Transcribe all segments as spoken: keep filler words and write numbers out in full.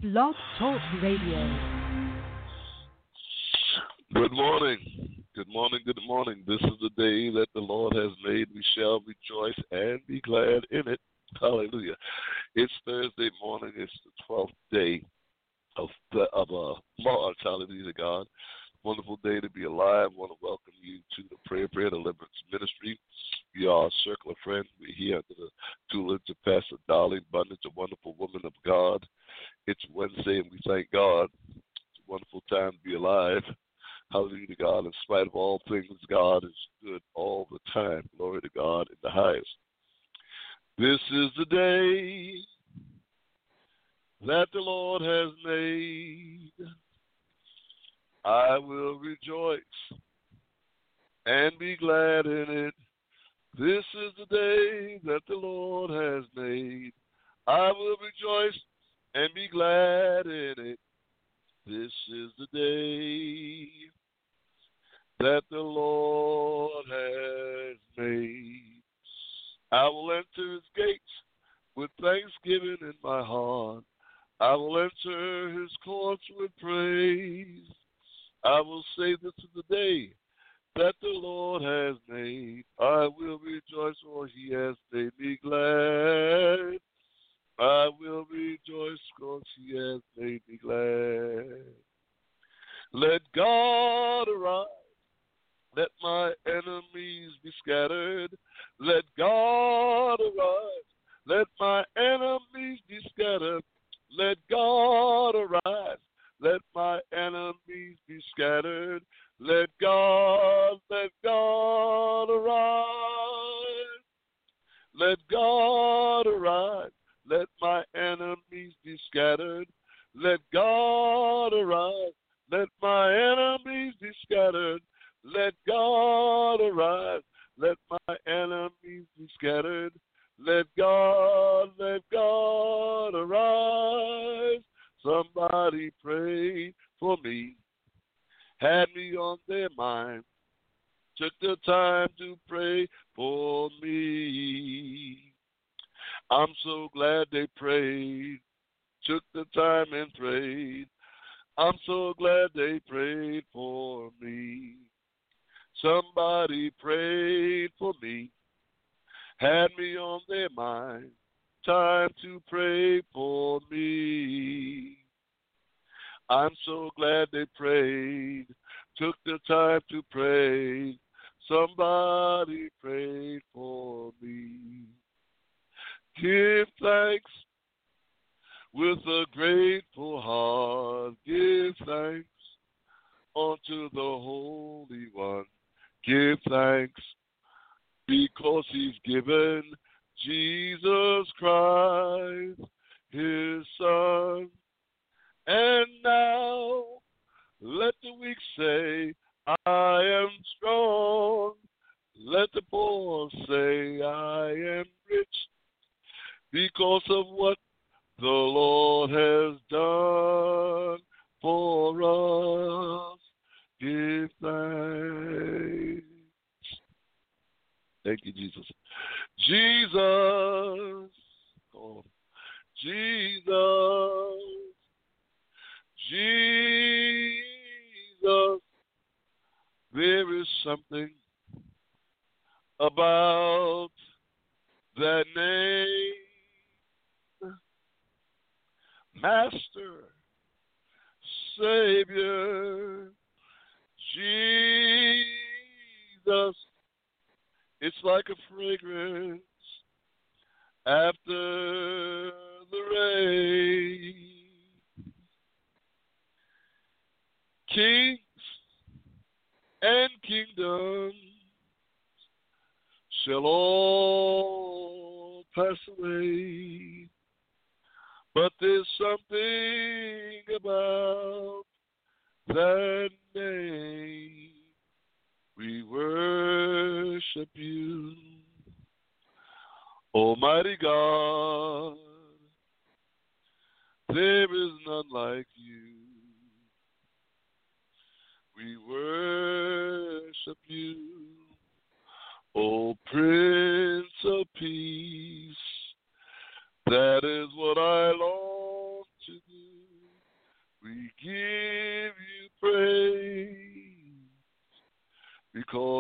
Blog Talk Radio. Good morning. Good morning. Good morning. This is the day that the Lord has made. We shall rejoice and be glad in it. Hallelujah. It's Thursday morning. It's the twelfth day of the, of uh, March. Hallelujah to God. Wonderful day to be alive. I want to welcome you to the Prayer, Prayer, Deliverance Ministry. We are a circle of friends. We're here under the tutelage of Pastor Dolly Abundance, a wonderful woman of God. It's Wednesday, and we thank God. It's a wonderful time to be alive. Hallelujah to God. In spite of all things, God is good all the time. Glory to God in the highest. This is the day that the Lord has made. I will rejoice and be glad in it. This is the day that the Lord has made. I will rejoice and be glad in it. This is the day that the Lord has made. I will enter his gates with thanksgiving in my heart. I will enter his courts with praise. I will say, this is the day that the Lord has made. I will rejoice, for he has made me glad. I will rejoice, because he has made me glad. Let God arise. Let my enemies be scattered. Let God arise. Let my enemies be scattered. Let God arise. Let my enemies be scattered. Let God, let God arise. Let God arise. Let my enemies be scattered. Let God arise. Let my enemies be scattered. Let God arise. Let my enemies be scattered. Let God, let God arise. Somebody pray for me. Had me on their mind. Took the time to pray for me. I'm so glad they prayed. Took the time and prayed. I'm so glad they prayed for me. Somebody prayed for me. Had me on their mind. Time to pray for me. I'm so glad they prayed. Took the time to pray. Somebody prayed for me. Give thanks with a grateful heart. Give thanks unto the Holy One. Give thanks because he's given Jesus Christ, his Son. And now let the weak say, I am strong. Let the poor say, I am rich, because of what the Lord has done for us. Give thanks. Thank you, Jesus. Jesus. Oh, Jesus. Jesus. There is something about that name. Master, Savior, Jesus. It's like a fragrance after the rain. Kings and kingdoms shall all pass away, but there's something about that name. We worship you, Almighty God. There is none like you. We worship you, O Prince of Peace. That is what I long to do.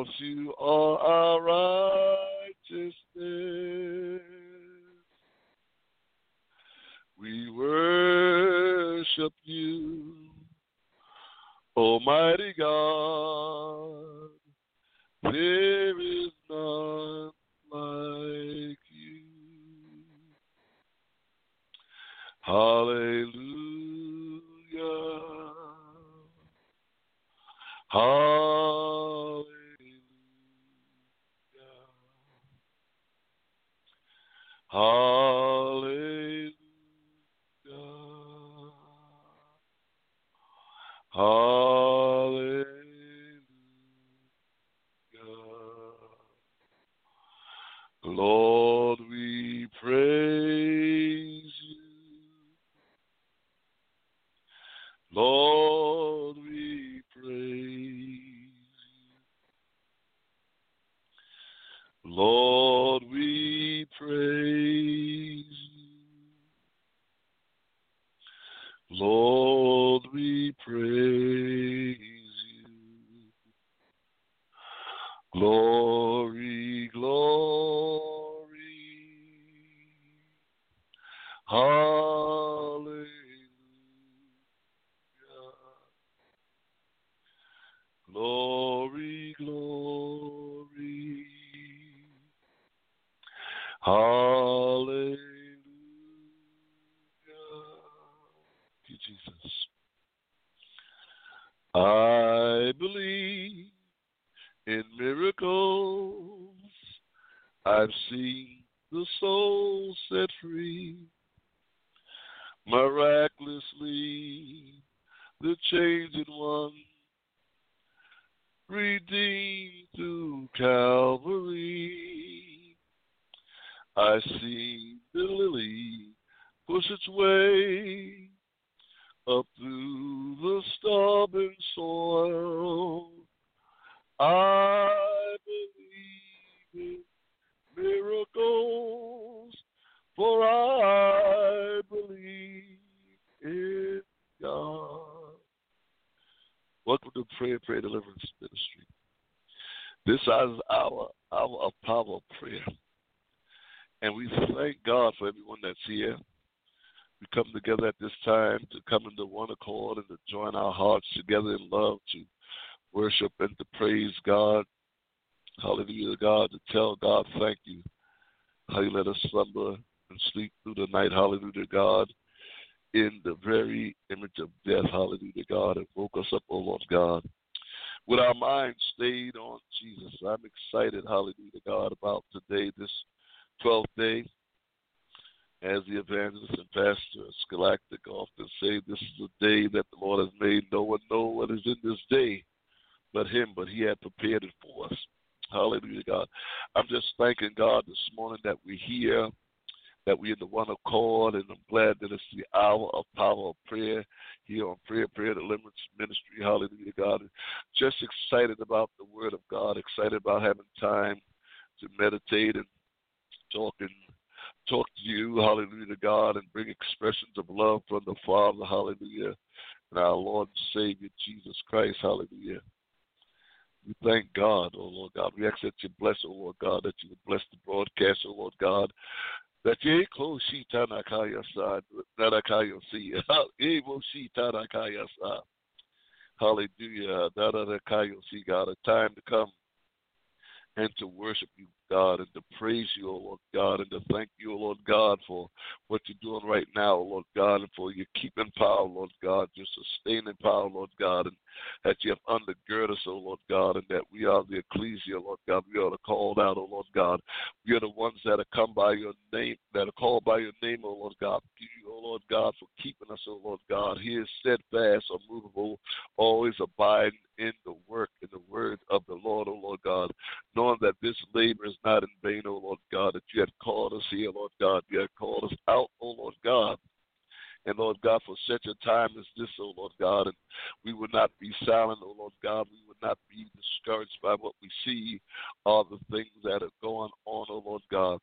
you are our righteousness. We worship you, Almighty God. There is none like you. Hallelujah. Hallelujah. Hallelujah. Hallelujah. Lord, we praise you. Lord, we praise you. Lord, we praise you. Lord, we praise you. Glory, glory. Hallelujah. Glory, glory. Hallelujah. Thank you, Jesus. I believe in miracles. I've seen the soul set free. Miraculously, the changed one redeemed through Calvary. I see the lily push its way up through the stubborn soil. I believe in miracles, for I believe in God. Welcome to Prayer, Prayer Deliverance Ministry. This is our hour of power of prayer. And we thank God for everyone that's here. We come together at this time to come into one accord and to join our hearts together in love to worship and to praise God. Hallelujah, God, to tell God thank you. How you let us slumber and sleep through the night. Hallelujah, God, in the very image of death. Hallelujah, God, and woke us up, oh Lord God, with our minds stayed on Jesus. I'm excited, hallelujah, God, about today, this twelfth day. As the evangelist and pastor Scholastic often say, this is the day that the Lord has made. No one knows what is in this day but him, but he had prepared it for us. Hallelujah, God. I'm just thanking God this morning that we're here, that we're in the one accord, and I'm glad that it's the hour of power of prayer here on Prayer, Prayer Deliverance Ministry. Hallelujah, God. Just excited about the Word of God, excited about having time to meditate and talk and talk to you, hallelujah, to God, and bring expressions of love from the Father, hallelujah, and our Lord and Savior, Jesus Christ, hallelujah. We thank God, oh Lord God. We ask that you bless, oh Lord God, that you would bless the broadcast, oh Lord God, that you close Shita Nakaya side, Nadakaya see, Evo Shita Nakaya side. Hallelujah, Nadakaya see, God, a time to come and to worship you, God, and to praise you, O Lord God, and to thank you, O Lord God, for what you're doing right now, O Lord God, and for your keeping power, Lord God, your sustaining power, Lord God, and that you have undergirded us, O Lord God, and that we are the ecclesia, Lord God. We are the called out, O Lord God. We are the ones that are come by your name, that are called by your name, O Lord God. Thank you, O Lord God, for keeping us, O Lord God. He is steadfast, unmovable, always abiding in the work, in the word of the Lord, O Lord God, knowing that this labor is not in vain, O Lord God, that you had called us here, Lord God. You had called us out, O Lord God. And, Lord God, for such a time as this, O Lord God, and we would not be silent, O Lord God. We would not be discouraged by what we see, all the things that are going on, O Lord God.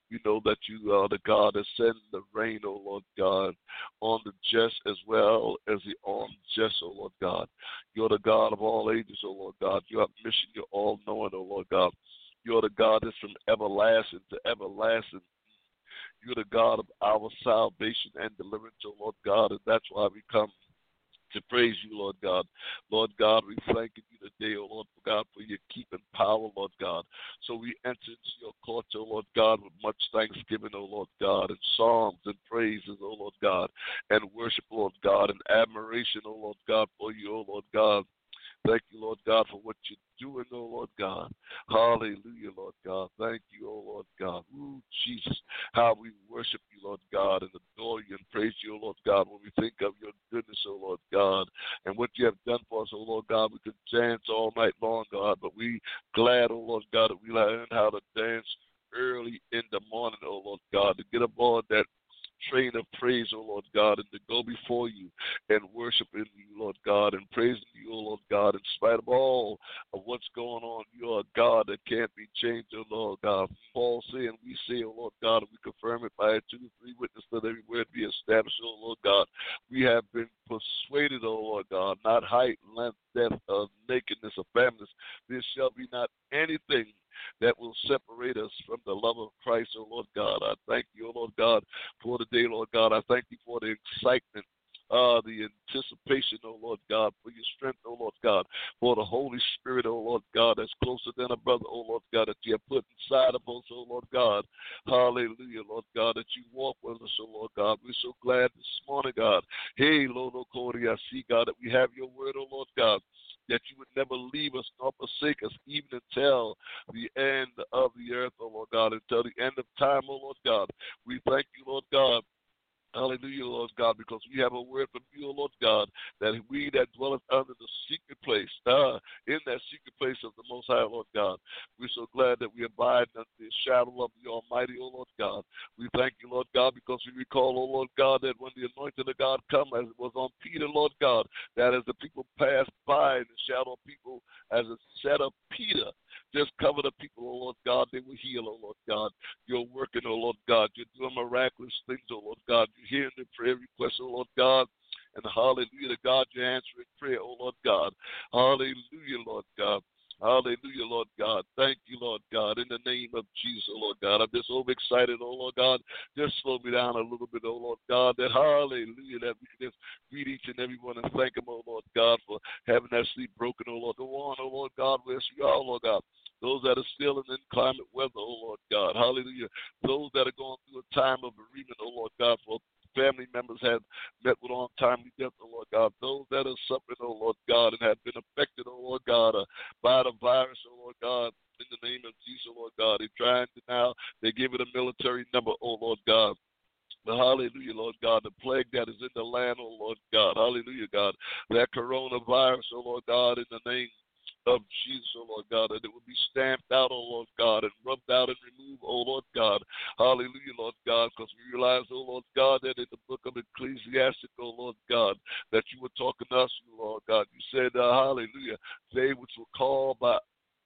We know that you are the God that sends the rain, O Lord God, on the just as well as the unjust, O Lord God. You're the God of all ages, O Lord God. You are omniscient, you're all-knowing, O Lord God. You're the God that's from everlasting to everlasting. You're the God of our salvation and deliverance, O Lord God, and that's why we come to praise you, Lord God. Lord God, we thank you today, O Lord God, for your keeping power, Lord God. So we enter into your courts, O Lord God, with much thanksgiving, O Lord God, and psalms and praises, O Lord God, and worship, Lord God, and admiration, O Lord God, for you, O Lord God. Thank you, Lord God, for what you're doing, oh Lord God. Hallelujah, Lord God. Thank you, oh Lord God. Ooh, Jesus, how we worship you, Lord God, and adore you and praise you, oh Lord God, when we think of your goodness, oh Lord God, and what you have done for us, oh Lord God. We could dance all night long, God, but we glad, oh Lord God, that we learn how to dance early in the morning, oh Lord God, to get aboard that train of praise, O Lord God, and to go before you and worshiping you, Lord God, and praising you, O Lord God, in spite of all of what's going on. You are a God that can't be changed, O Lord God. Paul saying, we say, O Lord God, and we confirm it by two or three witnesses, that every word be established, O Lord God. We have been persuaded, O Lord God, not height, length, depth, of nakedness, or famines. There shall be not anything that will separate us from the love of Christ, O Lord God. I thank you, O Lord God, for the day, Lord God. I thank you for the excitement, uh, the anticipation, O Lord God, for your strength, O Lord God, for the Holy Spirit, O Lord God, that's closer than a brother, O Lord God, that you have put inside of us, O Lord God. Hallelujah, Lord God, that you walk with us, O Lord God. We're so glad this morning, God. Hey, Lord, O Cody, I see, God, that we have your word, O Lord God, that you would never leave us nor forsake us, even until the end of the earth, O Lord God, until the end of time, O Lord God. We thank you, Lord God. Hallelujah, Lord God, because we have a word from you, O Lord God, that we that dwelleth under the secret place, uh, in that secret place of the Most High, Lord God, we're so glad that we abide under the shadow of the Almighty, O Lord God. We thank you, Lord God, because we recall, O Lord God, that when the anointing of God come, as it was on Peter, Lord God, that as the people passed by in the shadow of people, as it said of Peter, just cover the people, O Lord God, they will heal, O Lord God. You're working, O Lord God. You're doing miraculous things, O Lord God. You're hearing the prayer requests, O Lord God. And hallelujah to God, you're answering prayer, O Lord God. Hallelujah, Lord God. Hallelujah, Lord God. Thank you, Lord God, in the name of Jesus, oh Lord God. I'm just overexcited, oh Lord God. Just slow me down a little bit, oh Lord God, that hallelujah, that we can just greet each and every one and thank him, oh Lord God, for having that sleep broken, oh Lord. Go on, oh Lord God, wherever you are, oh Lord God. Those that are still in inclement weather, oh Lord God. Hallelujah. Those that are going through a time of bereavement, oh Lord God, for family members have met with untimely death, oh Lord God. Those that are suffering, oh Lord God, and have been affected, oh Lord God, uh, by the virus, oh Lord God, in the name of Jesus, oh Lord God. They're trying to now, they give it a military number, oh Lord God. But hallelujah, Lord God, the plague that is in the land, oh Lord God. Hallelujah, God. That coronavirus, oh Lord God, in the name of Jesus, oh Lord God, that it would be stamped out, oh Lord God, and rubbed out and removed, oh Lord God. Hallelujah, Lord God, because we realize, oh Lord God, that in the book of Ecclesiastes, oh Lord God, that you were talking to us, Lord God. You said, uh, hallelujah, they which were called by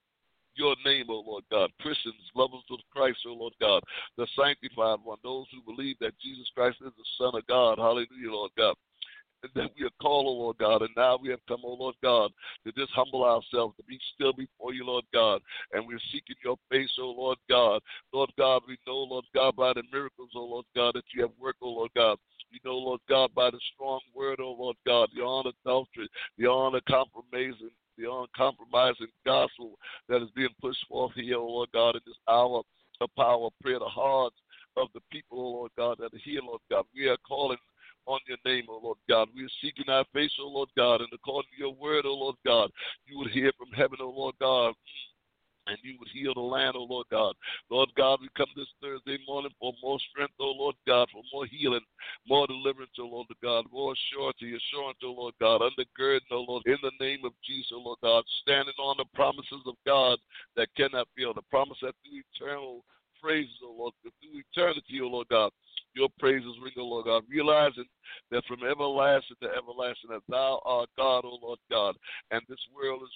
your name, O Lord God, Christians, lovers of Christ, O Lord God, the sanctified one, those who believe that Jesus Christ is the Son of God, hallelujah, Lord God. And that we are called, O Lord God, and now we have come, O Lord God, to just humble ourselves, to be still before you, Lord God, and we're seeking your face, O Lord God. Lord God, we know, Lord God, by the miracles, O Lord God, that you have worked, O Lord God. We know, Lord God, by the strong word, O Lord God, the unadulterated, the uncompromising, the uncompromising gospel that is being pushed forth here, O Lord God, in this hour of power of prayer, the hearts of the people, O Lord God, that are here, Lord God. We are calling on your name, O Lord God. We are seeking our face, O Lord God, and according to your word, O Lord God, you would hear from heaven, O Lord God, and you would heal the land, O Lord God. Lord God, we come this Thursday morning for more strength, O Lord God, for more healing, more deliverance, O Lord God, more surety, assurance, O Lord God, undergirding, O Lord, in the name of Jesus, O Lord God, standing on the promises of God that cannot fail, the promise that through eternal praises, O Lord, through eternity, O Lord God, your praises ring, O Lord God, realizing that from everlasting to everlasting that thou art God, O Lord God, and this world is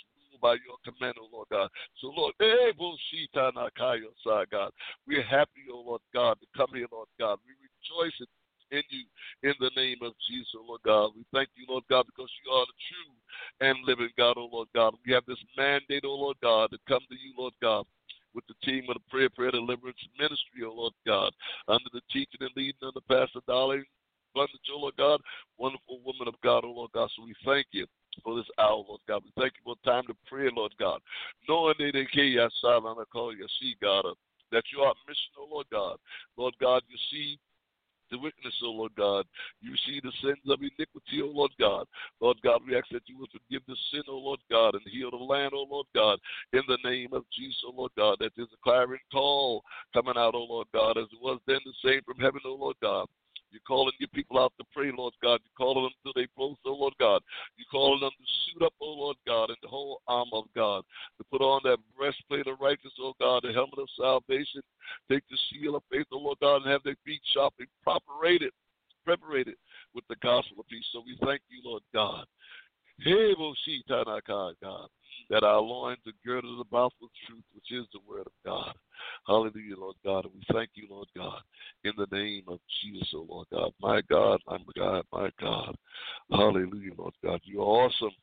by your command, O Lord God. So, Lord, eh, Boshita Nakayo, Sa, God. We're happy, O Lord God, to come here, Lord God. We rejoice in in you in the name of Jesus, O Lord God. We thank you, Lord God, because you are the true and living God, O Lord God. We have this mandate, O Lord God, to come to you, Lord God, with the team of the Prayer, Prayer Deliverance Ministry, O Lord God, under the teaching and leading of the Pastor Darlene Blundage, O Lord God, wonderful woman of God, O Lord God. So we thank you for this hour, Lord God. We thank you for time to pray, Lord God. Knowing that they can't, I call you, see, God, uh, that you are mission, O Lord God. Lord God, you see the witness, O Lord God. You see the sins of iniquity, O Lord God. Lord God, we ask that you would forgive the sin, O Lord God, and heal the land, O Lord God, in the name of Jesus, O Lord God, that there's a clarion call coming out, O Lord God, as it was then the same from heaven, O Lord God. You're calling your people out to pray, Lord God. You're calling them to their post, oh Lord God. You're calling them to suit up, oh Lord God, in the whole armor of God, to put on that breastplate of righteousness, oh God, the helmet of salvation, take the shield of faith, oh Lord God, and have their feet sharply preparated, preparated with the gospel of peace. So we thank you, Lord God. Hey, God, that our loins are girded about with truth, which is the word of God. Hallelujah, Lord God. And we thank you, Lord God, in the name of Jesus, oh Lord God. My God, my God, my God. Hallelujah, Lord God. You are awesome.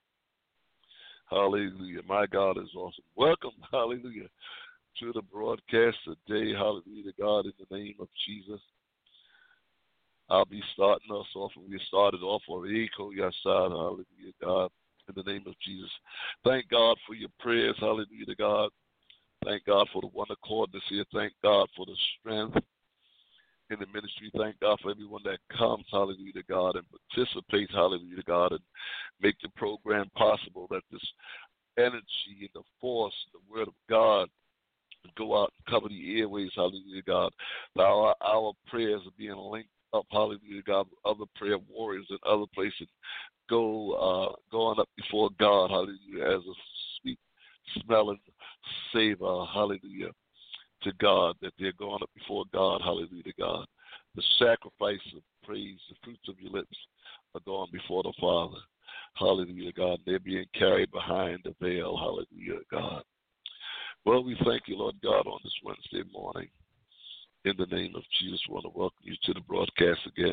Hallelujah. My God is awesome. Welcome, hallelujah, to the broadcast today. Hallelujah to God, in the name of Jesus. I'll be starting us off, and we started off on Echo Yasad, hallelujah, God, in the name of Jesus. Thank God for your prayers, hallelujah to God. Thank God for the one accordness here. Thank God for the strength in the ministry. Thank God for everyone that comes, hallelujah to God, and participates, hallelujah to God, and make the program possible, that this energy and the force, the word of God, go out and cover the airways, hallelujah to God. Our, our prayers are being linked up, hallelujah to God, with other prayer warriors in other places. Go, uh, going up before God, hallelujah, as a sweet smelling savor, hallelujah, to God, that they're going up before God, hallelujah to God. The sacrifice of praise, the fruits of your lips are going before the Father, hallelujah to God. They're being carried behind the veil, hallelujah to God. Well, we thank you, Lord God, on this Wednesday morning. In the name of Jesus, I want to welcome you to the broadcast again.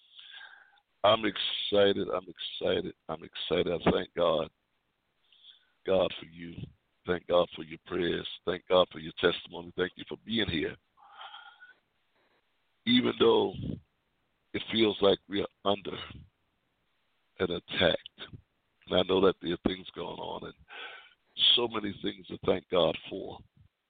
I'm excited, I'm excited, I'm excited. I thank God, God for you. Thank God for your prayers. Thank God for your testimony. Thank you for being here. Even though it feels like we are under an attack, and I know that there are things going on and so many things to thank God for.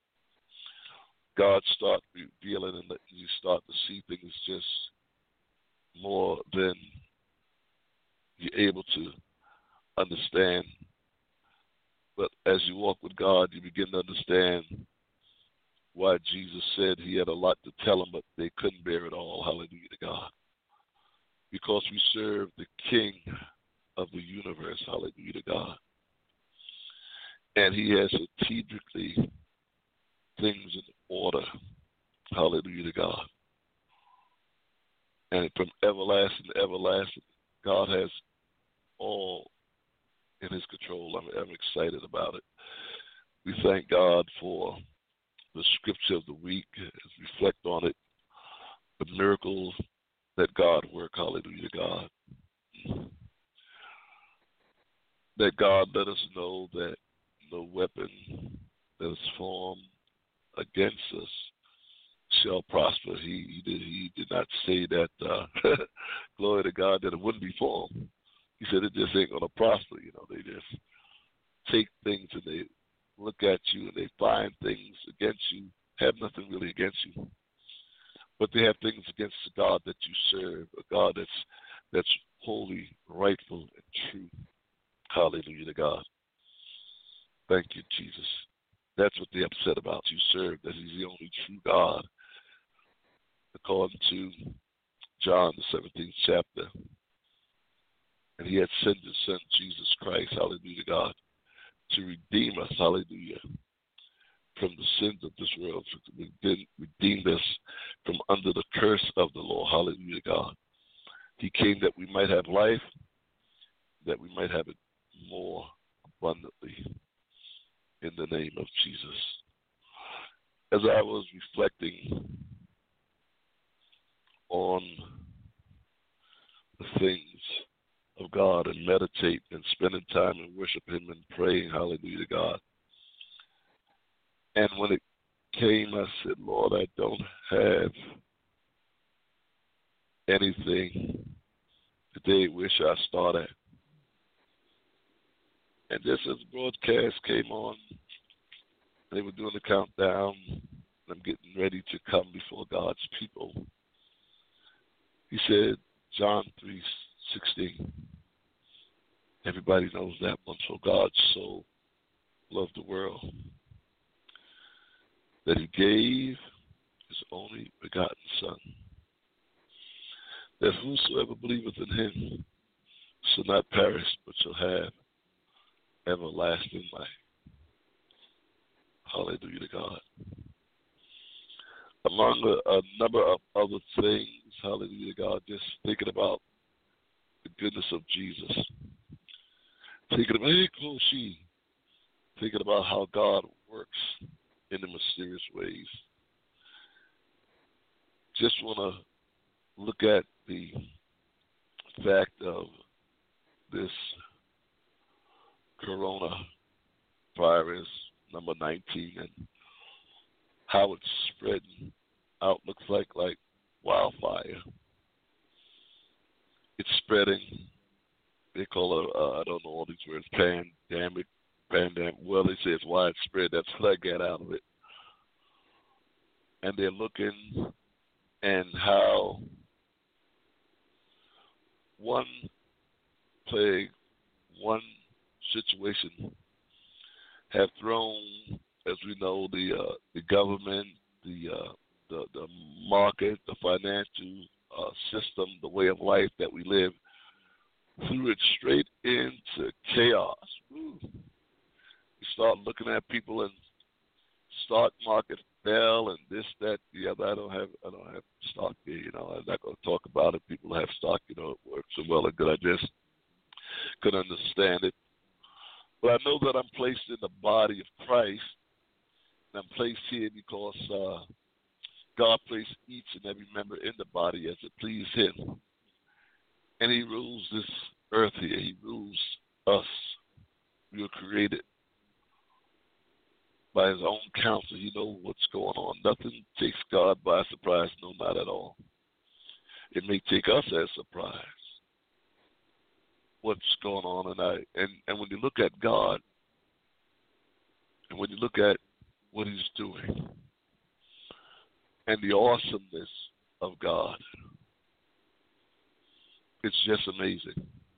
God start revealing and letting you start to see things just more than you're able to understand. But as you walk with God, you begin to understand why Jesus said he had a lot to tell them, but they couldn't bear it all. Hallelujah to God. Because we serve the King of the universe. Hallelujah to God. And he has strategically things in order. Hallelujah to God. And from everlasting to everlasting, God has all in his control. I'm, I'm excited about it. We thank God for the scripture of the week as we reflect on it, the miracles that God work. Hallelujah to God. That God let us know that no weapon that is formed against us shall prosper. He, he did he did not say that, uh, glory to God, that it wouldn't be formed. He said it just ain't going to prosper. You know, they just take things and they look at you and they find things against you, have nothing really against you. But they have things against the God that you serve, a God that's that's holy, rightful, and true. Hallelujah to God. Thank you, Jesus. That's what they're upset about. You serve, that he's the only true God. According to John, the seventeenth chapter. And he had sent his son, Jesus Christ, hallelujah to God, to redeem us, hallelujah, from the sins of this world, to redeem us from under the curse of the law, hallelujah to God. He came that we might have life, that we might have it more abundantly. in the name of Jesus. As I was reflecting on the things of God and meditate and spending time and worship Him and praying, hallelujah to God. And when it came, I said, Lord, I don't have anything today. Wish I started. And just as the broadcast came on, they were doing the countdown. I'm getting ready to come before God's people. He said, John three sixteen. Everybody knows that one. For God so loved the world that He gave His only begotten Son, that whosoever believeth in Him shall not perish, but shall have everlasting life. Hallelujah to God. Among a, a number of other things, hallelujah to God, just thinking about the goodness of Jesus. Thinking about, hey, Koshi, thinking about how God works in the mysterious ways. Just want to look at the fact of this coronavirus, number nineteen, and how it's spreading out, looks like like wildfire. It's spreading. They call it, uh, I don't know all these words, pandemic, pandemic. Well, they say it's widespread. That's what I get out of it. And they're looking and how one plague, one situation have thrown, as we know, the uh, the government, the uh, the the market, the financial uh, system, the way of life that we live, threw it straight into chaos. Woo. You start looking at people and stock market fell and this, that, the other. I don't have I don't have stock here, you know. I'm not going to talk about it. People have stock, you know, it works so well and good. I just couldn't understand it. But I know that I'm placed in the body of Christ, and I'm placed here because uh, God placed each and every member in the body as it pleased Him. And He rules this earth here. He rules us. We were created by His own counsel. He knows what's going on. Nothing takes God by surprise, no, not at all. It may take us as surprise what's going on. And, I, and, and when you look at God, and when you look at what He's doing, and the awesomeness of God, it's just amazing.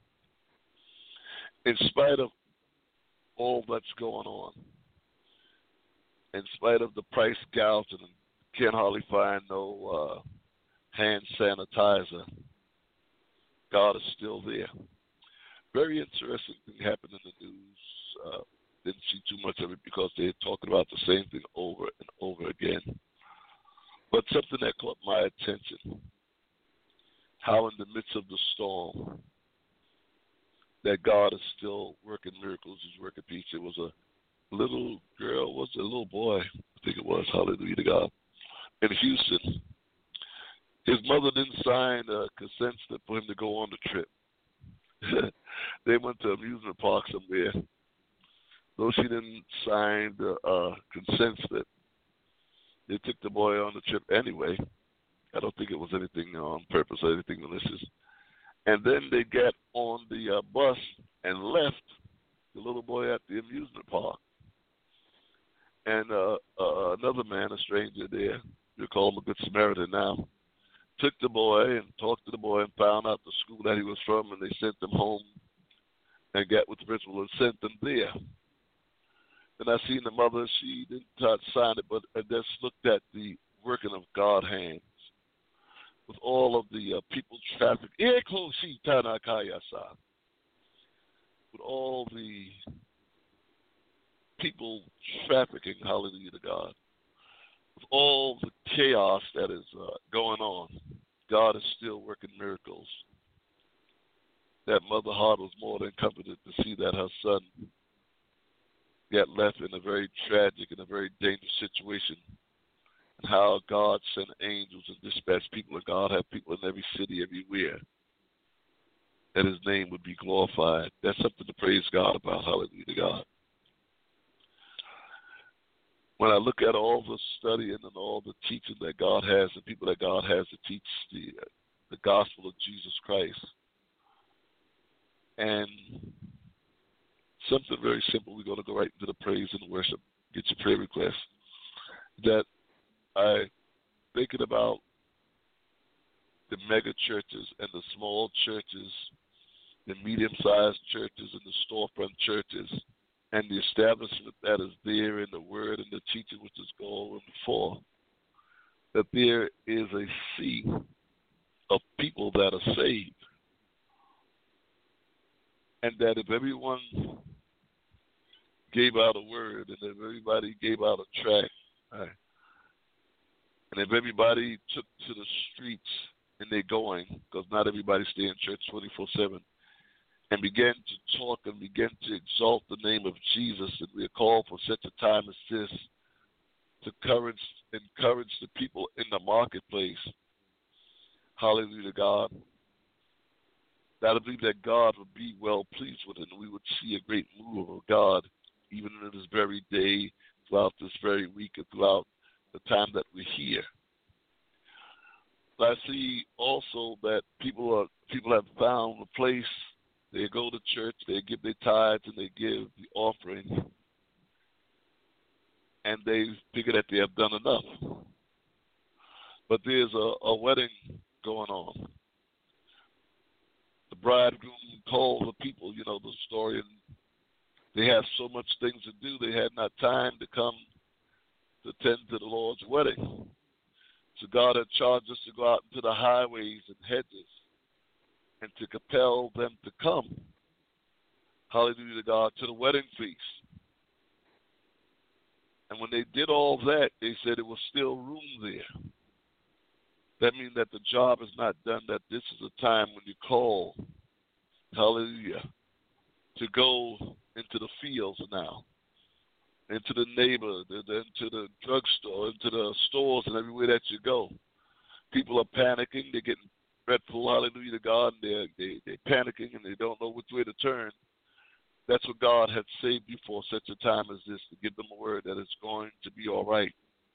In spite of all that's going on, in spite of the price gouging, and can't hardly find no uh, hand sanitizer, God is still there. Very interesting thing happened in the news. Uh, didn't see too much of it because they're talking about the same thing over and over again. But something that caught my attention, how in the midst of the storm, that God is still working miracles. He's working peace. It was a little girl, was it a little boy? I think it was, hallelujah to God, in Houston. His mother didn't sign a consent slip for him to go on the trip. They went to an amusement park somewhere. Though she didn't sign the uh, consent slip, they took the boy on the trip anyway. I don't think it was anything on purpose or anything malicious. And then they got on the uh, bus and left the little boy at the amusement park. And uh, uh, another man, a stranger there, you call him a good Samaritan now, took the boy and talked to the boy and found out the school that he was from, and they sent him home and got with the principal and sent them there. And I seen the mother, she didn't try to sign it, but I just looked at the working of God's hands with all of the uh, people traffic, with all the people trafficking, hallelujah to God, with all the chaos that is uh, going on, God is still working miracles. That mother heart was more than comforted to see that her son got left in a very tragic and a very dangerous situation. And how God sent angels and dispatched people, and God had people in every city, everywhere, that his name would be glorified. That's something to praise God about. Hallelujah to God. When I look at all the studying and all the teaching that God has, and people that God has to teach the, the gospel of Jesus Christ, and something very simple, we're going to go right into the praise and worship. Get your prayer requests. That I thinking about the mega churches and the small churches, the medium-sized churches and the storefront churches, and the establishment that is there in the word and the teaching which is going forth, that there is a sea of people that are saved. And that if everyone gave out a word, and if everybody gave out a tract, right, and if everybody took to the streets and they're going, because not everybody stay in church twenty-four seven, and began to talk and began to exalt the name of Jesus, and we are called for such a time as this to encourage, encourage the people in the marketplace. Hallelujah to God. That I believe that God would be well pleased with it, and we would see a great move of God even in this very day, throughout this very week, and throughout the time that we're here. But I see also that people are people have found a place. They go to church, they give their tithes, and they give the offering, and they figure that they have done enough. But there's a, a wedding going on. The bridegroom called the people, you know, the story, and they have so much things to do, they had not time to come to attend to the Lord's wedding. So God had charged us to go out into the highways and hedges and to compel them to come, hallelujah to God, to the wedding feast. And when they did all that, they said there was still room there. That means that the job is not done, that this is a time when you call, hallelujah, to go into the fields now, into the neighbor, into the drugstore, into the stores and everywhere that you go. People are panicking, they're getting dreadful, hallelujah to God, and they're, they, they're panicking and they don't know which way to turn. That's what God had saved you for such a time as this, to give them a word that it's going to be all right.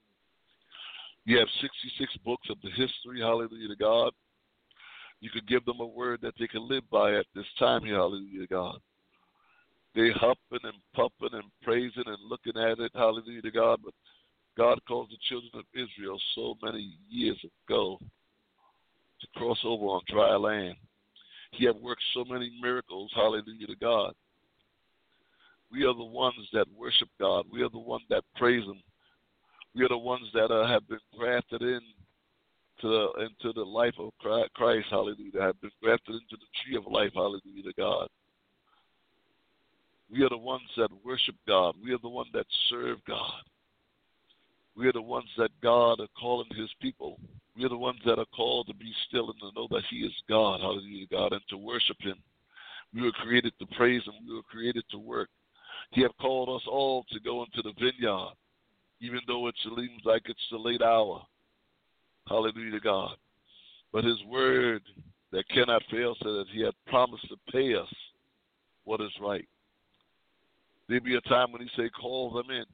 You have sixty-six books of the history, hallelujah to God. You could give them a word that they can live by at this time here, hallelujah to God. They huffing and puffing and praising and looking at it, hallelujah to God, but God called the children of Israel so many years ago to cross over on dry land. He had worked so many miracles, hallelujah to God. We are the ones that worship God. We are the ones that praise Him. We are the ones that uh, have been grafted in to the, into the life of Christ, hallelujah, that have been grafted into the tree of life, hallelujah to God. We are the ones that worship God. We are the ones that serve God. We are the ones that God are calling His people. We are the ones that are called to be still and to know that He is God, hallelujah to God, and to worship Him. We were created to praise Him. We were created to work. He has called us all to go into the vineyard, even though it seems like it's the late hour. Hallelujah to God. But His word that cannot fail said that He had promised to pay us what is right. There'll be a time when He say, call them in.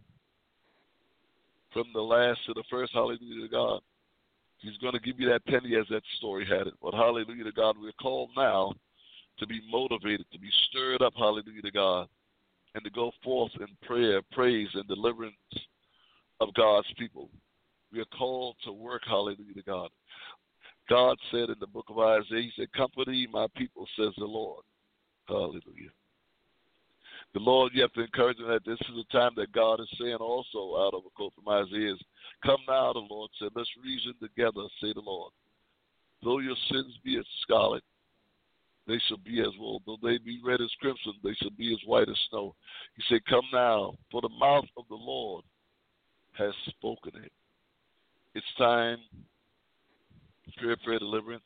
From the last to the first, hallelujah to God. He's going to give you that penny as that story had it. But hallelujah to God, we're called now to be motivated, to be stirred up, hallelujah to God, and to go forth in prayer, praise, and deliverance of God's people. We are called to work, hallelujah to God. God said in the book of Isaiah, He said, comfort ye my people, says the Lord. Hallelujah. The Lord, you have to encourage them that this is a time that God is saying also, out of a quote from Isaiah, come now, the Lord said, let's reason together, say the Lord. Though your sins be as scarlet, they shall be as wool. Though they be red as crimson, they shall be as white as snow. He said, come now, for the mouth of the Lord has spoken it. It's time, prayer, prayer, deliverance,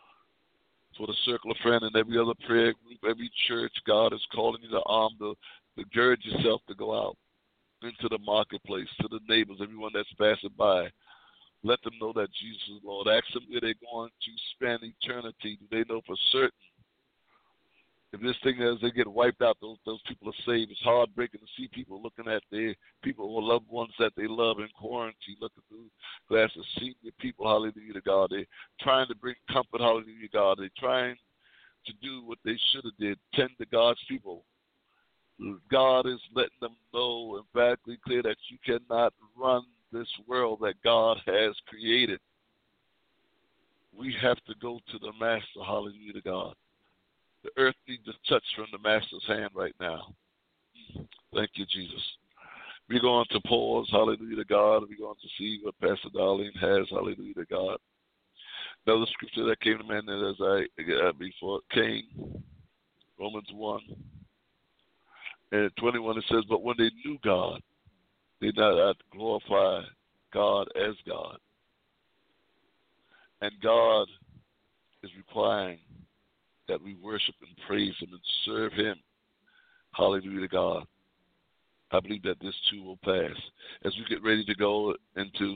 for the Circle of Friends and every other prayer group, every church. God is calling you to arm the, gird yourself to go out into the marketplace, to the neighbors, everyone that's passing by. Let them know that Jesus is Lord. Ask them where they're going to spend eternity. Do they know for certain? If this thing, as they get wiped out, those those people are saved. It's heartbreaking to see people looking at their people or loved ones that they love in quarantine, looking through glass of senior people, hallelujah to God. They're trying to bring comfort, hallelujah to God. They're trying to do what they should have did, tend to God's people. God is letting them know emphatically clear that you cannot run this world that God has created. We have to go to the Master, hallelujah to God. The earth needs a touch from the Master's hand right now. Thank you, Jesus. We're going to pause, hallelujah to God. We're going to see what Pastor Darlene has, hallelujah to God. Another scripture that came to me as I uh, before it came, Romans one and twenty-one, it says, but when they knew God, they did not glorify God as God. And God is requiring that we worship and praise Him and serve Him. Hallelujah to God. I believe that this too will pass. As we get ready to go into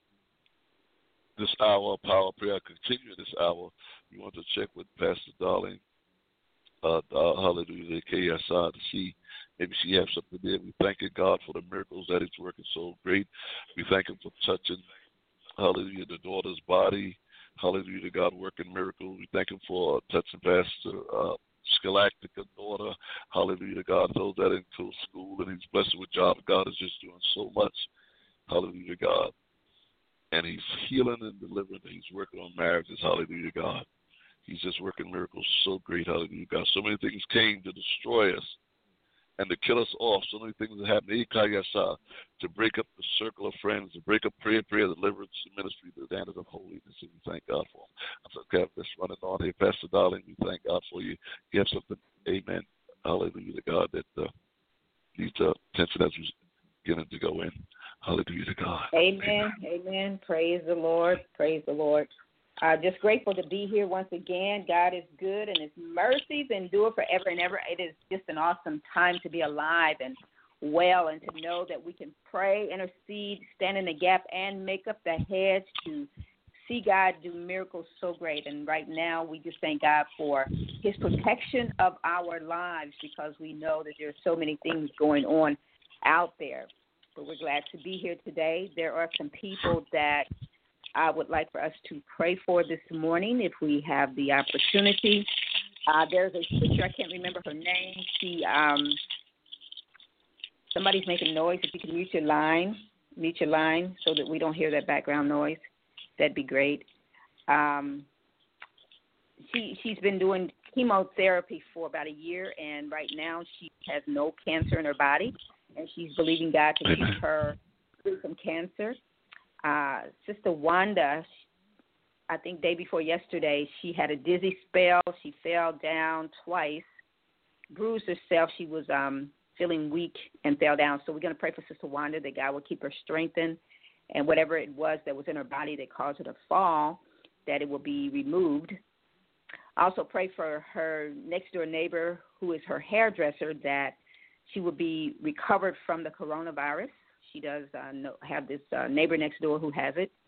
this hour of power prayer, continue this hour, we want to check with Pastor Darlene, uh, uh, hallelujah, K S I, to see maybe she has something there. We thank God for the miracles that He's working so great. We thank Him for touching, hallelujah, the daughter's body. Hallelujah to God, working miracles. We thank Him for touching Pastor uh, Scholastica daughter. Hallelujah to God, those that are in school, and He's blessed with job. God is just doing so much. Hallelujah to God. And He's healing and delivering. He's working on marriages. Hallelujah to God. He's just working miracles so great. Hallelujah to God. So many things came to destroy us and to kill us off. So many things that happened to break up the circle of friends, to break up prayer, prayer, deliverance, ministry, the standard of holiness. And we thank God for them. I'm so glad that's running on here. Pastor Darling, we thank God for you. You have something, amen, hallelujah to God, that uh, needs uh, attention as we get to go in. Hallelujah to God. Amen, amen. Amen. Praise the Lord. Praise the Lord. Uh, just grateful to be here once again. God is good, and His mercies endure forever and ever. It is just an awesome time to be alive and well, and to know that we can pray, intercede, stand in the gap, and make up the hedge to see God do miracles so great. And right now, we just thank God for His protection of our lives, because we know that there are so many things going on out there. But we're glad to be here today. There are some people that I would like for us to pray for this morning if we have the opportunity. Uh, there's a sister, I can't remember her name. She, um, somebody's making noise. If you can mute your line, mute your line so that we don't hear that background noise, that'd be great. Um, she, she's been doing chemotherapy for about a year, and right now she has no cancer in her body, and she's believing God to Amen. keep her free from cancer. Uh, Sister Wanda, I think day before yesterday, she had a dizzy spell. She fell down twice, bruised herself. She was um, feeling weak and fell down. So we're going to pray for Sister Wanda that God will keep her strengthened, and whatever it was that was in her body that caused her to fall, that it will be removed. Also pray for her next-door neighbor, who is her hairdresser, that she will be recovered from the coronavirus. She does uh, know, have this uh, neighbor next door who has it.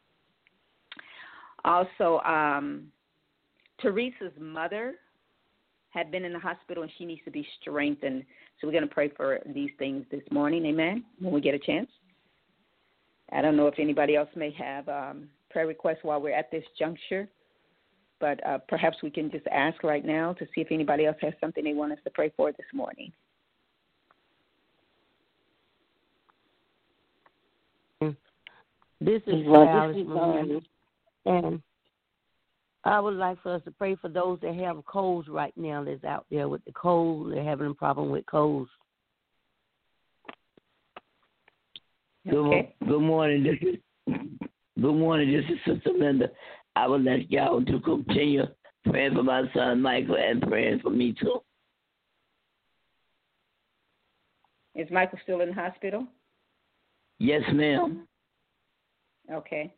Also, um, Teresa's mother had been in the hospital, and she needs to be strengthened. So we're going to pray for these things this morning, amen, when we get a chance. I don't know if anybody else may have um, prayer requests while we're at this juncture, but uh, perhaps we can just ask right now to see if anybody else has something they want us to pray for this morning. This is well, Alice this is Marie, and I would like for us to pray for those that have colds right now that's out there with the cold. They're having a problem with colds. Okay. Good, good morning. This is, good morning. This is Sister Linda. I would like y'all to continue praying for my son Michael and praying for me too. Is Michael still in the hospital? Yes, ma'am. Okay.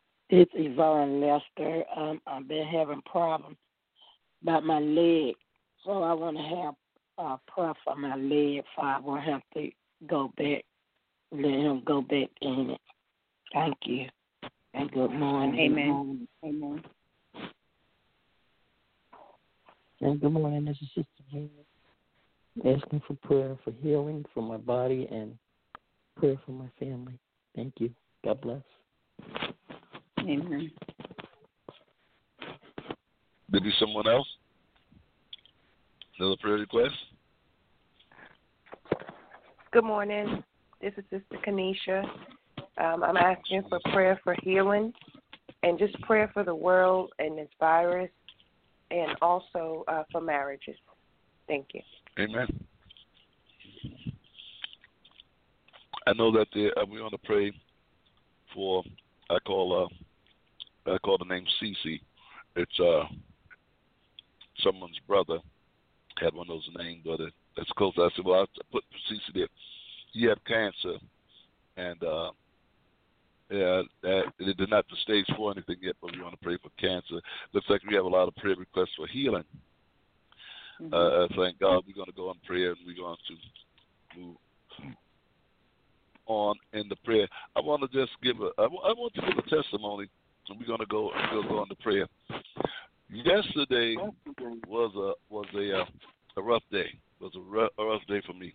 It's Yvonne Lester. Um, I've been having problems about my leg. So I want to have uh, prayer for my leg, so I won't have to go back, let him go back in it. Thank you. And good morning. Amen. Amen. And good morning. This is Sister Jean, asking for prayer for healing for my body and prayer for my family. Thank you. God bless. Amen. Maybe someone else? Another prayer request? Good morning. This is Sister Kanisha. Um, I'm asking for prayer for healing and just prayer for the world and this virus, and also uh, for marriages. Thank you. Amen. I know that the, uh, we want to pray for. I call uh, I call the name Cece. It's uh, someone's brother had one of those names, but it, that's close. I said, well, I put Cece there. He had cancer, and uh, yeah, that, it did not the stage four anything yet, but we want to pray for cancer. Looks like we have a lot of prayer requests for healing. Mm-hmm. Uh, thank God we're going to go in prayer, and we're going to move on in the prayer. I want to just give a, I want to give a testimony, and we're going to go, we'll go into prayer. Yesterday was a was a uh, a rough day. It was a rough, a rough day for me.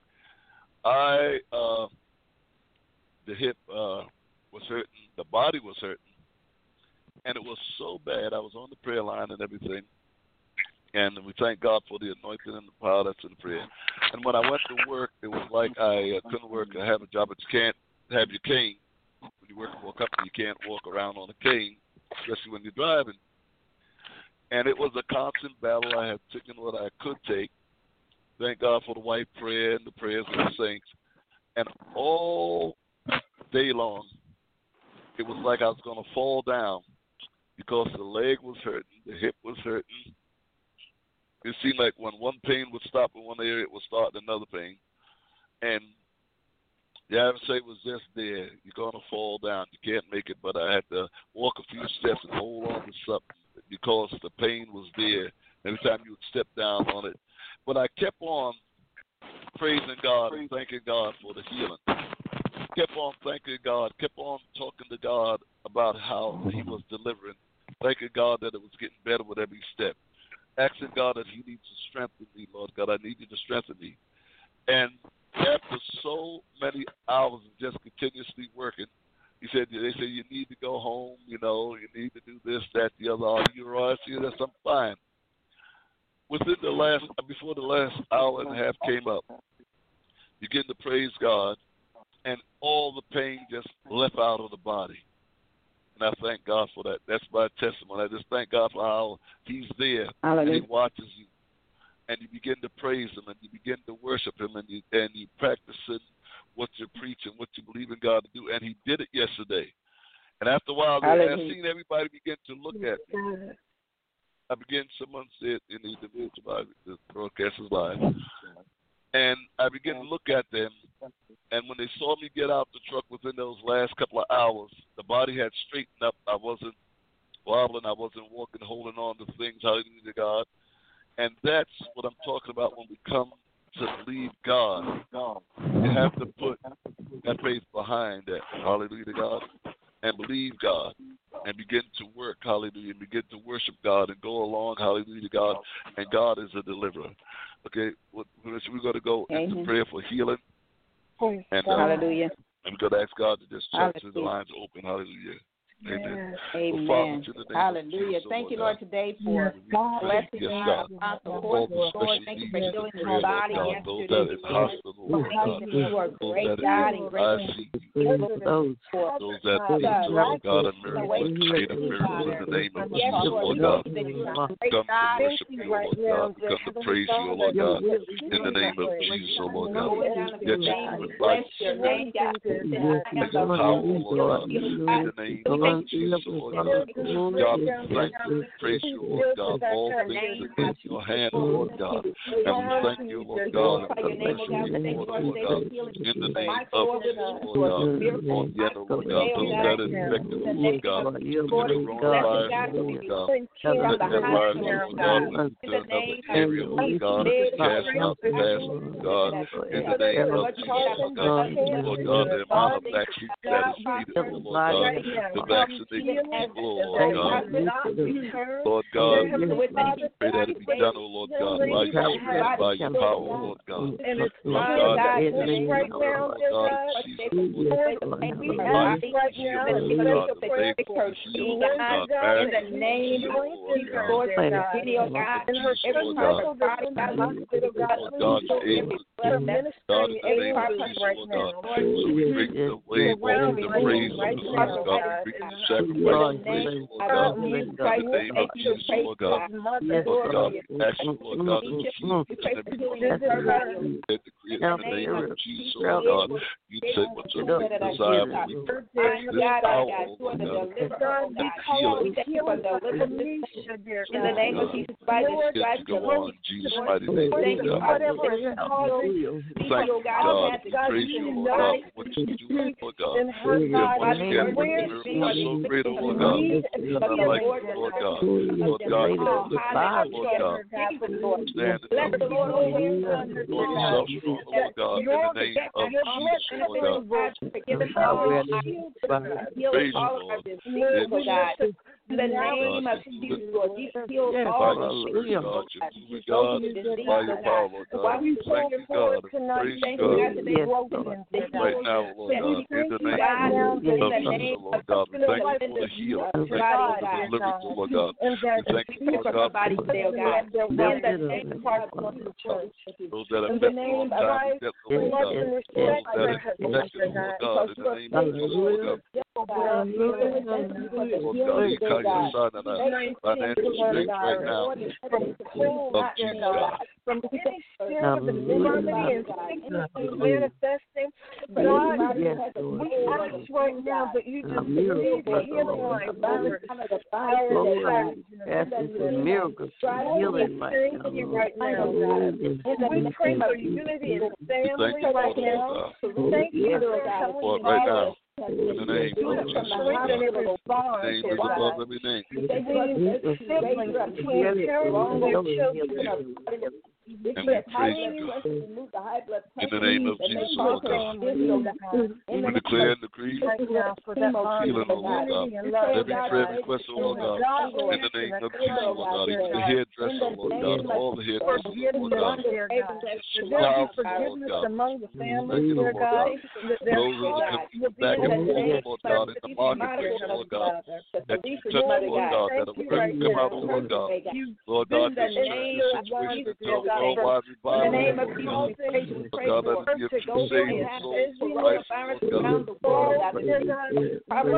I uh, the hip uh, was hurting, the body was hurting, and it was so bad. I was on the prayer line and everything, and we thank God for the anointing and the power that's in prayer. And when I went to work, it was like I uh, couldn't work. I have a job, but you can't have your cane. When you work for a company, you can't walk around on a cane, especially when you're driving. And it was a constant battle. I had taken what I could take. Thank God for the white prayer and the prayers of the saints. And all day long, it was like I was going to fall down because the leg was hurting, the hip was hurting. It seemed like when one pain would stop in one area, it would start another pain. And the adversary was just there. You're going to fall down. You can't make it. But I had to walk a few steps and hold on to something because the pain was there every time you would step down on it. But I kept on praising God and thanking God for the healing. Kept on thanking God. Kept on talking to God about how He was delivering. Thanking God that it was getting better with every step. Asking God that He needs to strengthen me, Lord God. I need you to strengthen me. And after so many hours of just continuously working, he said, they say you need to go home, you know, you need to do this, that, the other. Are you all right? I see that's I'm fine. Within the last, before the last hour and a half came up, begin to praise God, and all the pain just left out of the body. And I thank God for that. That's my testimony. I just thank God for how He's there and He watches you. And you begin to praise Him, and you begin to worship Him, and you and you practicing what you're preaching, what you believe in God to do. And He did it yesterday. And after a while, I seen everybody begin to look at me. I began, someone said in the individual, the broadcast is live, and I began to look at them. And when they saw me get out the truck within those last couple of hours, the body had straightened up. I wasn't wobbling. I wasn't walking, holding on to things. Hallelujah to God. And that's what I'm talking about when we come to believe God. You have to put that faith behind that. Hallelujah to God. And believe God. And begin to work. Hallelujah. And begin to worship God and go along. Hallelujah to God. And God is a deliverer. Okay. We're going to go Amen. Into prayer for healing. And, uh, Hallelujah. And we're going to ask God to just touch the lines open. Hallelujah. Amen. Amen. Well, Father, Hallelujah. So Thank you, Lord, God. Today for blessing yes, me. God. Lord, Thank you for healing his body yesterday. You are great, God, and great. Those that need God and miracles, creative miracles in the name of Jesus, Lord God. Come to worship you, Lord God. Come to praise you, Lord God. In the name of Jesus, Lord God. Get you with life. Your name, God. Power, Lord God. In the name of Lord Jesus, Lord God. God, we thank you, we praise you, Lord God, all things are in your hand, Lord God. And we thank you, Lord God, and bless you, Lord God, in the name of Jesus, Lord God. On the end, Lord God, those that are infected, Lord God, with the coronavirus, Lord God, let that rise, Lord God, into another area, Lord God, cast out the past, Lord God, in the name of Jesus, Lord God, Lord God, the amount of vaccines that is needed, Lord God, to vaccinate people, Lord God, Lord God, pray that it be done, oh Lord God, by your spirit, by your power, Lord God, Lord God, in the name of Lord God, Jesus, Lord God, in the name of Jesus, Lord God, video God, every part of God, God, God, able to God, in the name of Jesus, Lord God, so we bring the wave of the praise of the Lord God, we bring the sacrifice of praise, Lord God, in the name of Jesus, Lord God, Lord God, we ask you, Lord God, to keep each and every one of us in the name of Jesus, Lord God, you said what's a desire, but we this power, Lord God, heal us, in the name of Jesus, by the stripes go on, Jesus' mighty name, thank you, God, thank you, God, we praise you, Lord God, for what you do, Lord God, and once again, the miracle is so great, Lord God, like, Lord God, Lord God, the fire, Lord God, stand in the Lord yourself, Lord God, in the name of Jesus, Lord God, praise you, Lord, in the name of Jesus, Lord, Jesus heals all of God, you God, by your power, Lord God, thank you, God, praise you, God, right now, Lord God, in the name of Jesus, Lord God, we thank you for the healing, thank you for the deliverance, Lord God, we thank you, Lord God, for the God, those that have met, Lord God, Lord God, those that are connected, Lord God, in the name of Jesus, Lord God, Lord God, you call your son and I, financial strength right now, of Jesus, God. From any spirit of infirmity and sickness manifesting, God, we ask right now that you just breathe the healing life over our miracles, healing Thank you right now, God. We pray for unity in family right now. Thank you for right now. In the name of Jesus, Lord God. The name is above every name. And we praise you, God. In the name of Jesus, Lord God. We declare and decree healing, O Lord God. Every prayer request, O Lord God. In the name of Jesus, Lord God. Even the hairdresser, Lord God. All the hairdressers, Lord God. Forgiveness among the families, Lord God. Those who come back and forth, Lord God, in the marketplace, Lord God. That you touch, Lord God. That will bring them out, Lord God. Lord God, this situation is totally worldwide revival. In the name of Jesus, pray God, for let it give you saving souls to Christ, Lord God. in the name of Jesus,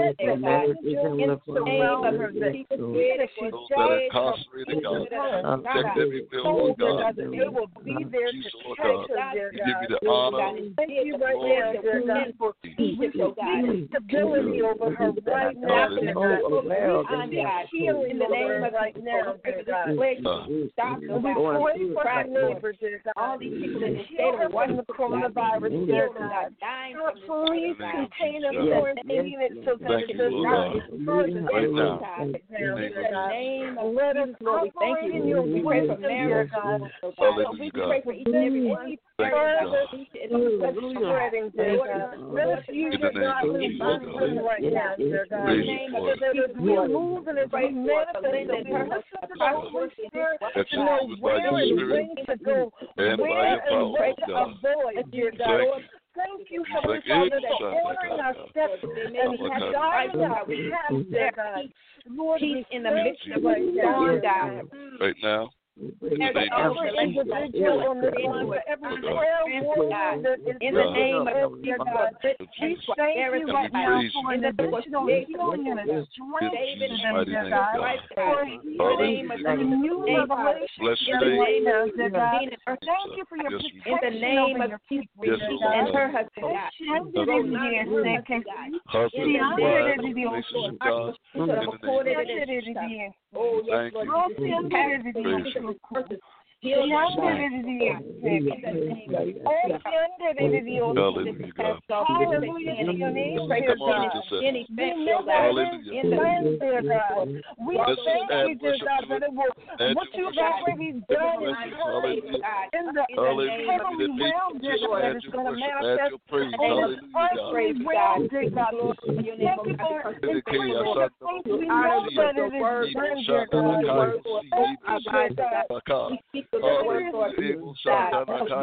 Those that are incarcerated, God, protect every bill, Lord God. They will be there to Lord God, we give you the honor, thank you right now, dear God, for stability over her right now, dear God. Healing in the name of right now, dear God. We pray for our neighbors, dear God. All these people in the state of watching the coronavirus, dear God. Please contain us, quarantine it so that it does not further right now. Let us operate in your wisdom, dear God. Hallelujah, God. For each and every one. Further spreading, dear God. Let us use your godly wisdom right now, dear God. So that as we move and as we manifest, that we listen to the Holy Spirit to know where and when to go, where and what to avoid, dear God. Thank you, Heavenly Father, that ordering our steps and guiding our paths, dear God. Lord, peace in the midst of right the storm, God. Right now. In the name of every individual on this line, for every prayer warrior that is in the name of dear God. We thank you right now for an additional healing and a strength in them, dear God. For healing and new revelation right now, dear God. Thank you for your protection in the name of Jesus and her husband, God. Oh, yes, Lord. Heal Hallelujah, Hallelujah. We thank you, dear God, that it will, what you've already done in the heavenly realm, dear God, that is going to manifest in the earthly realm, dear God. Thank you for increasing the faith. We know that it is done, dear God. Thank you, God. The Lord, Lord, God,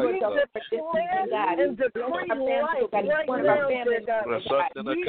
and decree life right now, dear God. We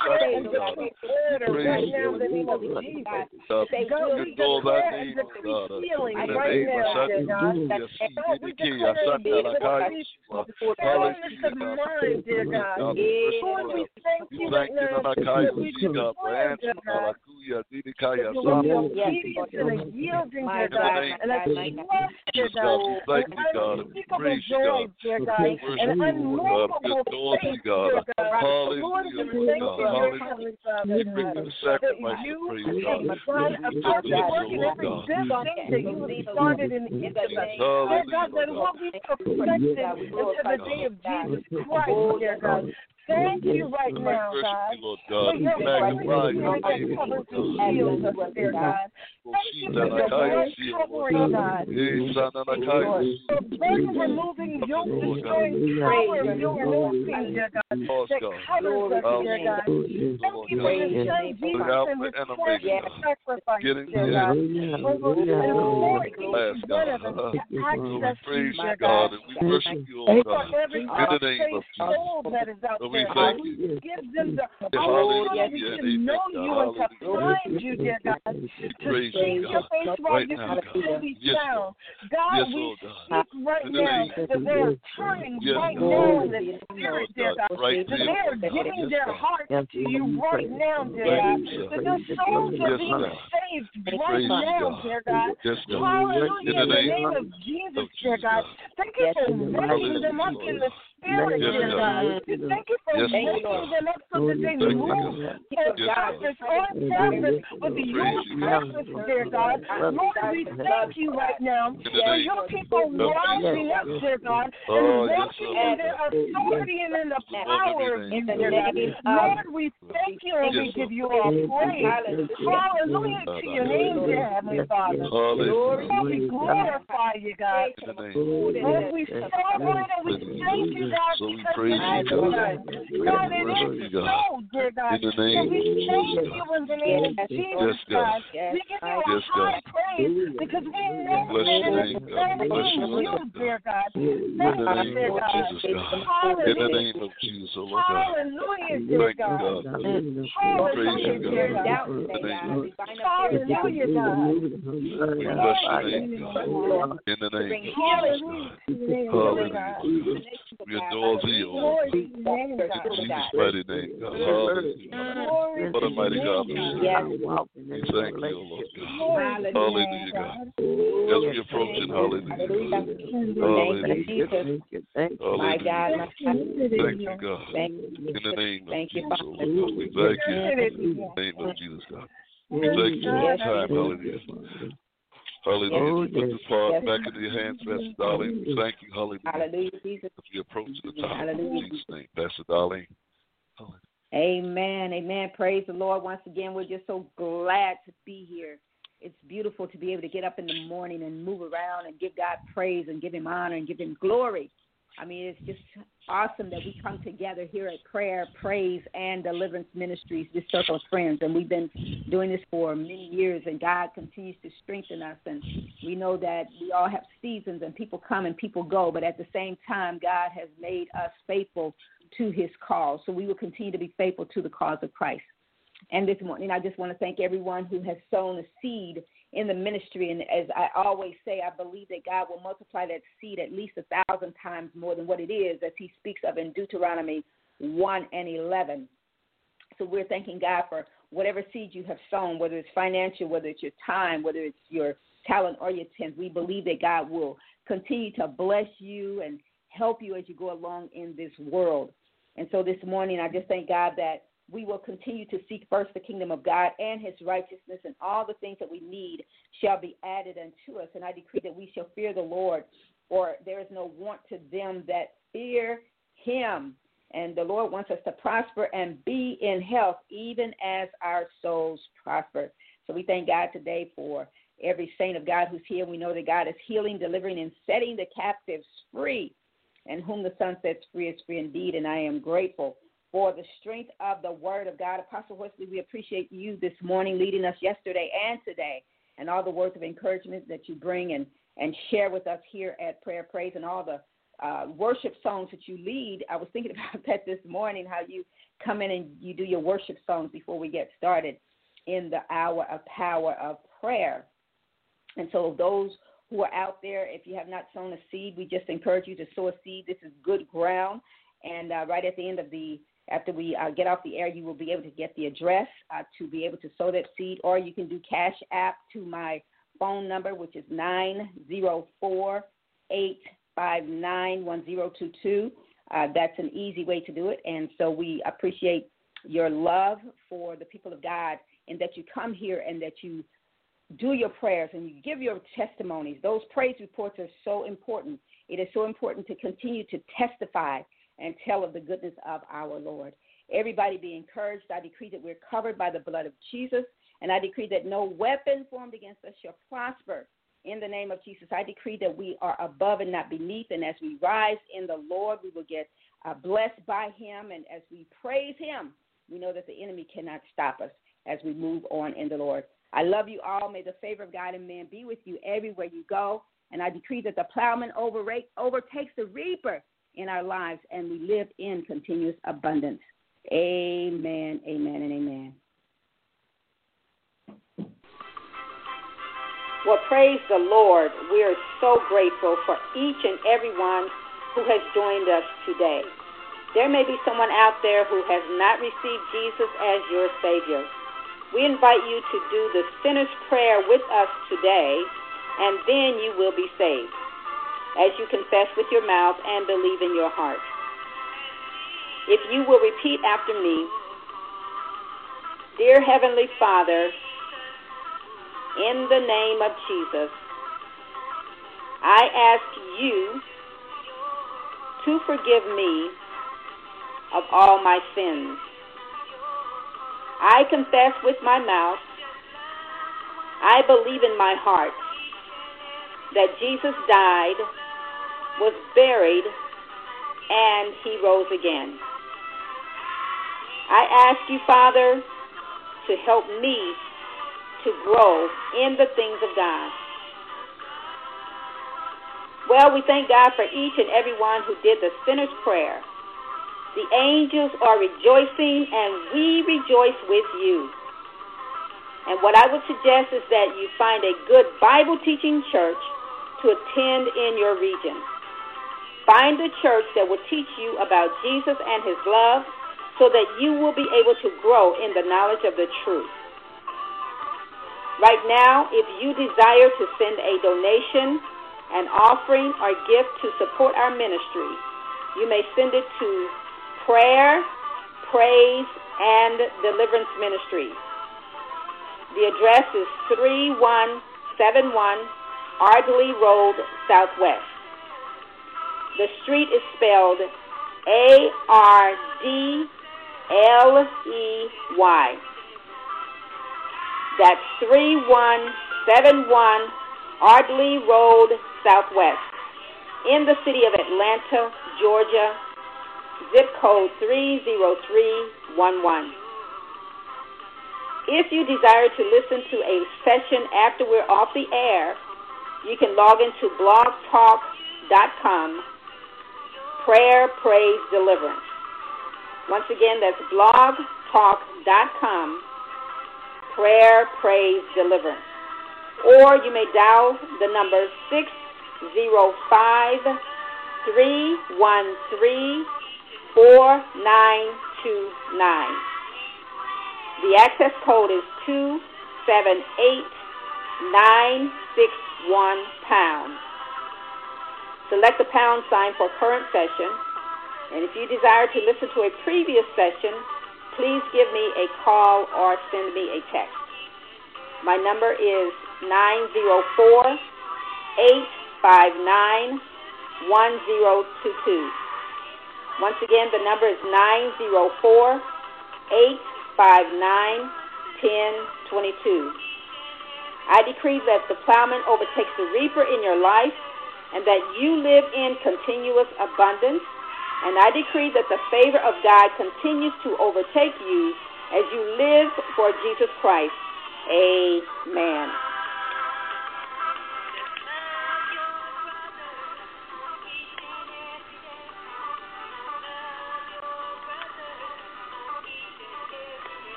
right now in the name of Jesus. God, we declare and decree healing right now, dear God. We declare and decree fullness of mind, dear God. Lord, we thank you right now. We declare, dear God, that you will be obedient and a yielding, dear God, and a trust, dear God, thank you, God. Praise you, God. Dear God, and unmovable faith, dear God. Lord, we thank you, Heavenly Father, that you God, upon working every good thing that you have started in each of us. Dear God, that will be perfected until the day of Jesus Christ, dear God. Thank you right now, God, for your covering that covers and shields us, dear God. Thank you for your blood covering, God. For burden removing, yoke destroying power of your anointing, dear God, that covers us, dear God. Thank you for your son, Jesus, and his precious sacrifice, dear God. Over and Lord, each one of us to access you, dear God. For every unsaved soul that is out there, God, give them the opportunity to know you and to find you, dear God, to see your face while you can fully sound. God, we speak right now that they are turning right now in the spirit, dear God, that they are giving their hearts to you right now, dear God, that their souls are being saved right now, dear God. Hallelujah, in the name of Jesus, dear God. Thank you for raising them up in the spirit, dear God. Thank you for raising them up so that they move and purpose on purpose with your purpose, dear God. Lord, we thank you right now for your people rising up, dear God, and walking in their authority and in the power of you, dear God. Lord, we thank you and we give you all praise. Hallelujah to your name, dear Heavenly Father. Lord, we glorify you, God. Lord, we celebrate and we thank you, God, because it is done. God, it is so, dear God. So we thank you in the name of Jesus, God. We give you a high praise because we know that it is done in you, dear God. Thank you, dear God. In the name of Jesus, oh Lord God. Hallelujah, dear God. Hallelujah, dear God. Hallelujah, God. We bless your name, God. In the name of Jesus, Hallelujah. We adore thee, O Lord. In Jesus' mighty name, God. Hallelujah. What a mighty God. We thank you, O Lord God. Hallelujah, God. As we approach it, hallelujah. Hallelujah. My God, my God. Thank you, God. In the name of Jesus, O Lord God. We thank you. In the name of Jesus, God. We thank you for the time, hallelujah. Hallelujah. Oh, yes. Put this part yes. back into your hands, Pastor Darlene. Thank you. Hallelujah. Hallelujah, Jesus. As we approach the top in Jesus' name. Pastor Darlene. Hallelujah. Amen. Amen. Praise the Lord. Once again, we're just so glad to be here. It's beautiful to be able to get up in the morning and move around and give God praise and give him honor and give him glory. I mean, it's just awesome that we come together here at Prayer, Praise, and Deliverance Ministries, this circle of friends. And we've been doing this for many years, and God continues to strengthen us. And we know that we all have seasons, and people come and people go. But at the same time, God has made us faithful to his call. So we will continue to be faithful to the cause of Christ. And this morning, I just want to thank everyone who has sown a seed in the ministry. And as I always say, I believe that God will multiply that seed at least a thousand times more than what it is, as he speaks of in Deuteronomy one and eleven. So we're thanking God for whatever seed you have sown, whether it's financial, whether it's your time, whether it's your talent or your tenth. We believe that God will continue to bless you and help you as you go along in this world. And so this morning, I just thank God that we will continue to seek first the kingdom of God and his righteousness, and all the things that we need shall be added unto us. And I decree that we shall fear the Lord, or there is no want to them that fear him. And the Lord wants us to prosper and be in health, even as our souls prosper. So we thank God today for every saint of God who's here. We know that God is healing, delivering, and setting the captives free. And whom the Son sets free is free indeed. And I am grateful for the strength of the word of God. Apostle Wesley, we appreciate you this morning leading us yesterday and today, and all the words of encouragement that you bring and, and share with us here at Prayer Praise, and all the uh, worship songs that you lead. I was thinking about that this morning, how you come in and you do your worship songs before we get started in the hour of power of prayer. And so those who are out there, if you have not sown a seed, we just encourage you to sow a seed. This is good ground. And uh, right at the end of the, after we uh, get off the air, you will be able to get the address uh, to be able to sow that seed, or you can do Cash App to my phone number, which is nine zero four, eight five nine, one zero two two. Uh, that's an easy way to do it. And so we appreciate your love for the people of God, and that you come here and that you do your prayers and you give your testimonies. Those praise reports are so important. It is so important to continue to testify and tell of the goodness of our Lord. Everybody be encouraged. I decree that we're covered by the blood of Jesus, and I decree that no weapon formed against us shall prosper. In the name of Jesus, I decree that we are above and not beneath, and as we rise in the Lord, we will get uh, blessed by him, and as we praise him, we know that the enemy cannot stop us as we move on in the Lord. I love you all. May the favor of God and man be with you everywhere you go. And I decree that the plowman overrate, overtakes the reaper in our lives, and we live in continuous abundance. Amen, amen, and amen. Well, praise the Lord. We are so grateful for each and every one who has joined us today. There may be someone out there who has not received Jesus as your Savior. We invite you to do the sinner's prayer with us today, and then you will be saved, as you confess with your mouth and believe in your heart. If you will repeat after me, Dear Heavenly Father, in the name of Jesus, I ask you to forgive me of all my sins. I confess with my mouth, I believe in my heart that Jesus died, was buried, and he rose again. I ask you, Father, to help me to grow in the things of God. Well, we thank God for each and every one who did the sinner's prayer. The angels are rejoicing, and we rejoice with you. And what I would suggest is that you find a good Bible-teaching church to attend in your region. Find a church that will teach you about Jesus and his love, so that you will be able to grow in the knowledge of the truth. Right now, if you desire to send a donation, an offering, or gift to support our ministry, you may send it to Prayer, Praise, and Deliverance Ministry. The address is three one seven one Ardley Road, Southwest. The street is spelled A R D L E Y. That's three one seven one Ardley Road, Southwest, in the city of Atlanta, Georgia, zip code three zero three one one. If you desire to listen to a session after we're off the air, you can log into blog talk dot com, Prayer, Praise, Deliverance. Once again, that's blog talk dot com, Prayer, Praise, Deliverance. or you may dial the number six zero five, three one three, four nine two nine. The access code is two seven eight nine six one pound. Select the pound sign for current session, and if you desire to listen to a previous session, please give me a call or send me a text. My number is nine zero four, eight five nine, one zero two two. Once again, the number is nine zero four, eight five nine, one zero two two. I decree that the plowman overtakes the reaper in your life and that you live in continuous abundance. And I decree that the favor of God continues to overtake you as you live for Jesus Christ. Amen.